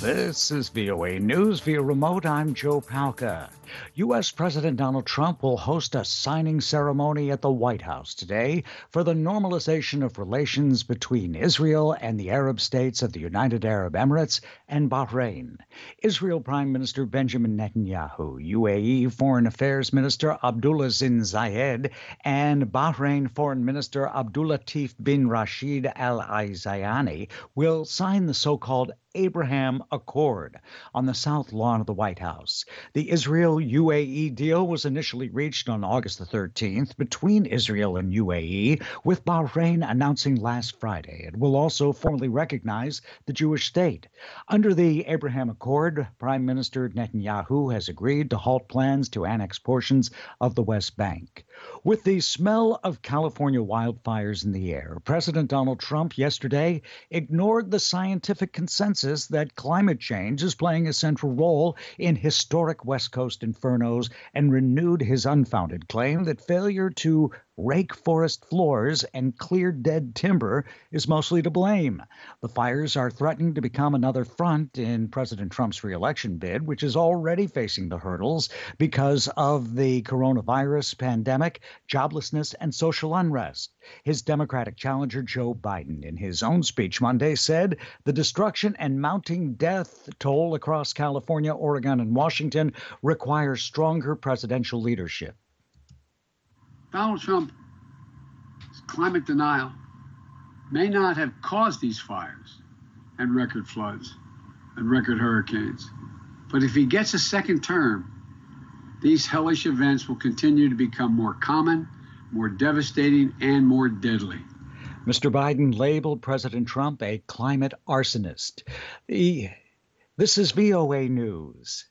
This is VOA News via remote. I'm Joe Palca. U.S. President Donald Trump will host a signing ceremony at the White House today for the normalization of relations between Israel and the Arab states of the United Arab Emirates and Bahrain. Israel Prime Minister Benjamin Netanyahu, UAE Foreign Affairs Minister Abdulaziz Zayed, and Bahrain Foreign Minister Abdulatif bin Rashid Al Zayani will sign the so-called Abraham Accord on the south lawn of the White House. The Israel-UAE deal was initially reached on August the 13th between Israel and UAE, with Bahrain announcing last Friday it will also formally recognize the Jewish state. Under the Abraham Accord, Prime Minister Netanyahu has agreed to halt plans to annex portions of the West Bank. With the smell of California wildfires in the air, President Donald Trump yesterday ignored the scientific consensus that climate change is playing a central role in historic West Coast infernos and renewed his unfounded claim that failure to rake forest floors and clear dead timber is mostly to blame. The fires are threatening to become another front in President Trump's reelection bid, which is already facing the hurdles because of the coronavirus pandemic, joblessness, and social unrest. His Democratic challenger, Joe Biden, in his own speech Monday, said the destruction and mounting death toll across California, Oregon, and Washington requires stronger presidential leadership. Donald Trump's climate denial may not have caused these fires and record floods and record hurricanes, but if he gets a second term, these hellish events will continue to become more common, more devastating, and more deadly. Mr. Biden labeled President Trump a climate arsonist. This is VOA News.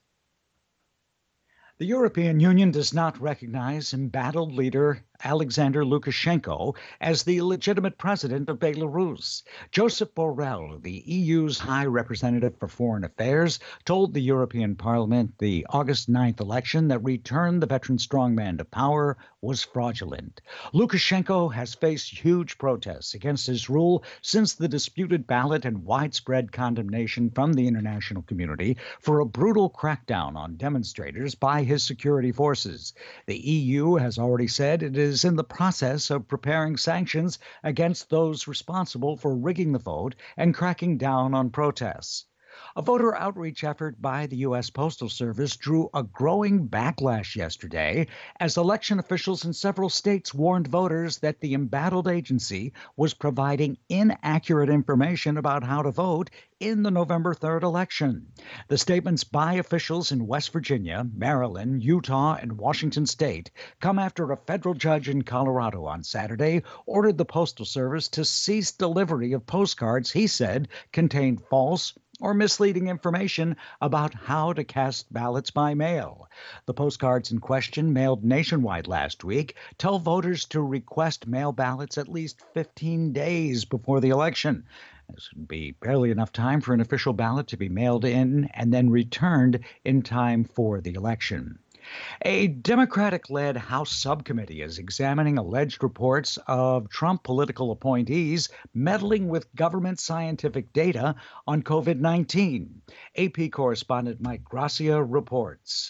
The European Union does not recognize embattled leader Alexander Lukashenko as the legitimate president of Belarus. Josep Borrell, the EU's High Representative for Foreign Affairs, told the European Parliament the August 9th election that returned the veteran strongman to power was fraudulent. Lukashenko has faced huge protests against his rule since the disputed ballot and widespread condemnation from the international community for a brutal crackdown on demonstrators by his security forces. The EU has already said it is in the process of preparing sanctions against those responsible for rigging the vote and cracking down on protests. A voter outreach effort by the U.S. Postal Service drew a growing backlash yesterday as election officials in several states warned voters that the embattled agency was providing inaccurate information about how to vote in the November 3rd election. The statements by officials in West Virginia, Maryland, Utah, and Washington state come after a federal judge in Colorado on Saturday ordered the Postal Service to cease delivery of postcards he said contained false or misleading information about how to cast ballots by mail. The postcards in question, mailed nationwide last week, tell voters to request mail ballots at least 15 days before the election. This would be barely enough time for an official ballot to be mailed in and then returned in time for the election. A Democratic-led House subcommittee is examining alleged reports of Trump political appointees meddling with government scientific data on COVID-19. AP correspondent Mike Gracia reports.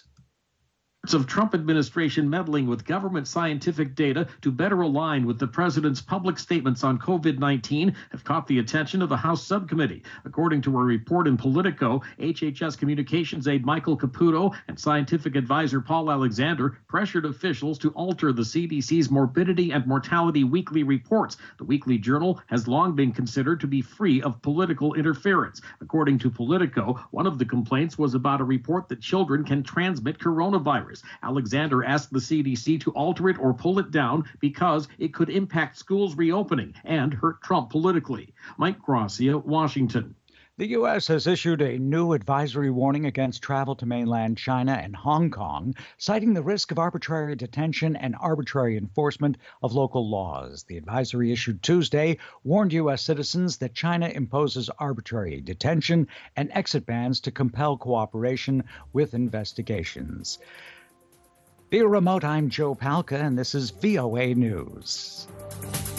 Of Trump administration meddling with government scientific data to better align with the president's public statements on COVID-19 have caught the attention of the House subcommittee. According to a report in Politico, HHS communications aide Michael Caputo and scientific advisor Paul Alexander pressured officials to alter the CDC's morbidity and mortality weekly reports. The weekly journal has long been considered to be free of political interference. According to Politico, one of the complaints was about a report that children can transmit coronavirus. Alexander asked the CDC to alter it or pull it down because it could impact schools reopening and hurt Trump politically. Mike Gracia, Washington. The U.S. has issued a new advisory warning against travel to mainland China and Hong Kong, citing the risk of arbitrary detention and arbitrary enforcement of local laws. The advisory issued Tuesday warned U.S. citizens that China imposes arbitrary detention and exit bans to compel cooperation with investigations. Via remote, I'm Joe Palca, and this is VOA News.